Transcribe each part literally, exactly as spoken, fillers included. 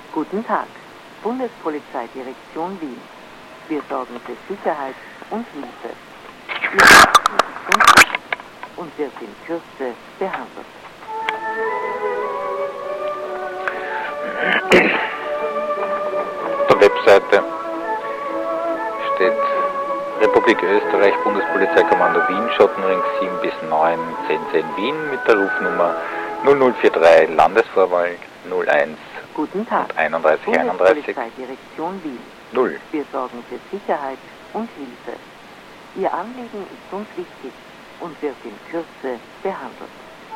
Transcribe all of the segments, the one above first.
Guten Tag, Bundespolizeidirektion Wien. Wir sorgen für Sicherheit und Hilfe. Ihr Anliegen ist uns und wird in Kürze behandelt. Auf der Webseite steht Republik Österreich, Bundespolizeikommando Wien, Schottenring sieben bis neun, zehn zehn Wien mit der Rufnummer null null vier drei, Landesvorwahl null eins Guten Tag, und einunddreißig einunddreißig Bundespolizeidirektion Wien. null. Wir sorgen für Sicherheit und Hilfe. Ihr Anliegen ist uns wichtig und wird in Kürze behandelt.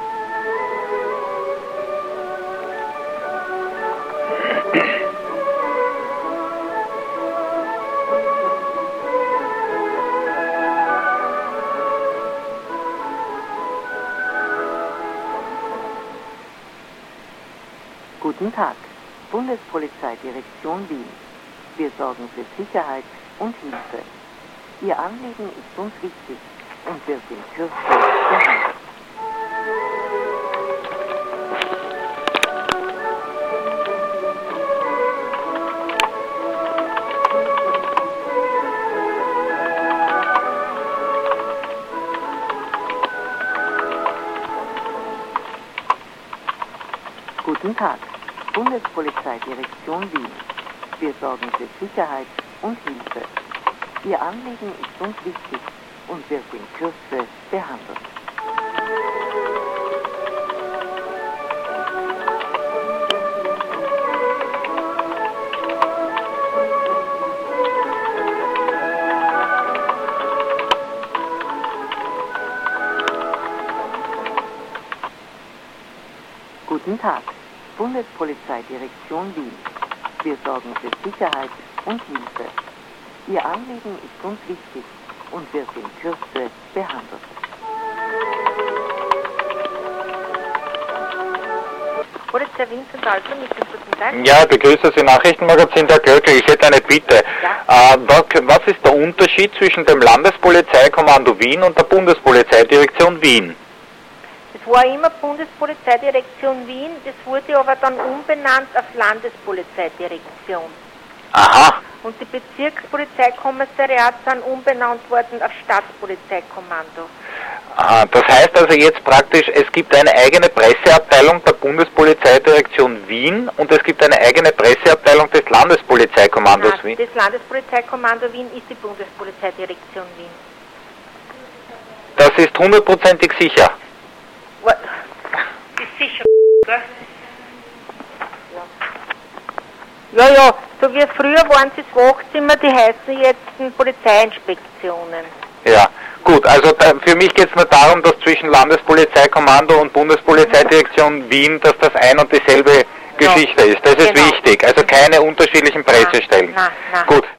Guten Tag, Bundespolizeidirektion Wien. Wir sorgen für Sicherheit und Hilfe. Ihr Anliegen ist uns wichtig und wird in Kürze behandelt. Guten Tag, Bundespolizeidirektion Wien. Wir sorgen für Sicherheit und Hilfe. Ihr Anliegen ist uns wichtig und wird in Kürze behandelt. Guten Tag, Bundespolizeidirektion Wien. Wir sorgen für Sicherheit und Hilfe. Ihr Anliegen ist uns wichtig und wird in Kürze behandelt. Polizei Wien Zentralplan mit dem guten Tag. Ja, begrüße Sie Nachrichtenmagazin der Glöckl. Ich hätte eine Bitte. Ja. Äh, was, was ist der Unterschied zwischen dem Landespolizeikommando Wien und der Bundespolizeidirektion Wien? Das war immer Bundespolizeidirektion Wien, das wurde aber dann umbenannt auf Landespolizeidirektion. Aha. Und die Bezirkspolizeikommissariate sind umbenannt worden auf Staatspolizeikommando. Aha. Das heißt also jetzt praktisch, es gibt eine eigene Presseabteilung der Bundespolizeidirektion Wien und es gibt eine eigene Presseabteilung des Landespolizeikommandos Nein, Wien. das Landespolizeikommando Wien ist die Bundespolizeidirektion Wien. Das ist hundertprozentig sicher. Was? Ist sicher, gell? Ja, ja, so wie früher waren sie das Wachzimmer, die heißen jetzt Polizeiinspektionen. Ja, gut, also da, für mich geht es nur darum, dass zwischen Landespolizeikommando und Bundespolizeidirektion Wien, dass das ein und dieselbe Geschichte ist. Das ist genau. wichtig, also keine unterschiedlichen Pressestellen. Nein, nein, nein. Gut.